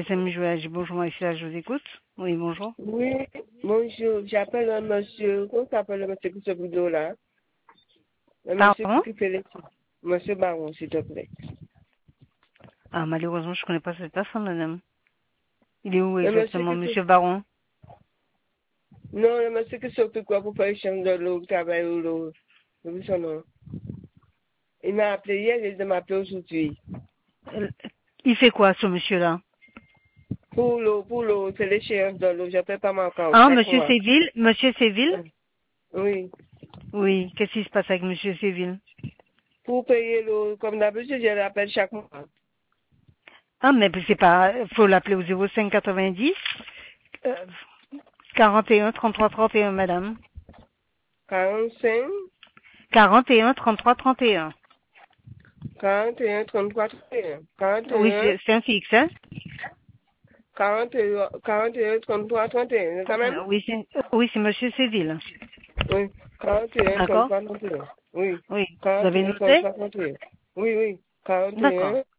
GSM Jouage. Bonjour, Maïfia, je vous écoute. Oui, bonjour. Oui, bonjour. J'appelle un monsieur. Comment s'appelle le monsieur qui s'occupe de là? Le monsieur Pardon? qui fait les... Monsieur Baron, s'il te plaît. Ah, malheureusement, je connais pas cette personne, madame. Il est où Le monsieur exactement, qui fait... monsieur Baron? Non, le monsieur qui s'occupe quoi pour faire échange de l'eau, travail ou l'eau. J'ai vu son nom. Il m'a appelé hier, il m'a appelé aujourd'hui. Euh, Il fait quoi, ce monsieur-là? Pour l'eau, c'est l'échéance de l'eau. Je ne peux pas m'encore Ah, chaque monsieur mois. Séville? Monsieur Séville? Oui. Oui, qu'est-ce qui se passe avec monsieur Séville? Pour payer l'eau, comme d'habitude, je l'appelle chaque mois. Ah, mais c'est pas, faut l'appeler au 05 90 euh, 41 33 31, madame. 45, 41 33 31. 41, 33, 31. Oui, 41, c'est un fixe, hein? 41, 33, 31. C'est ça même? Oui, c'est monsieur Séville. Oui. 41, D'accord? 33, 31. Oui. Oui. Vous avez 41, noté? 33, 31. Oui, oui. D'accord. 41,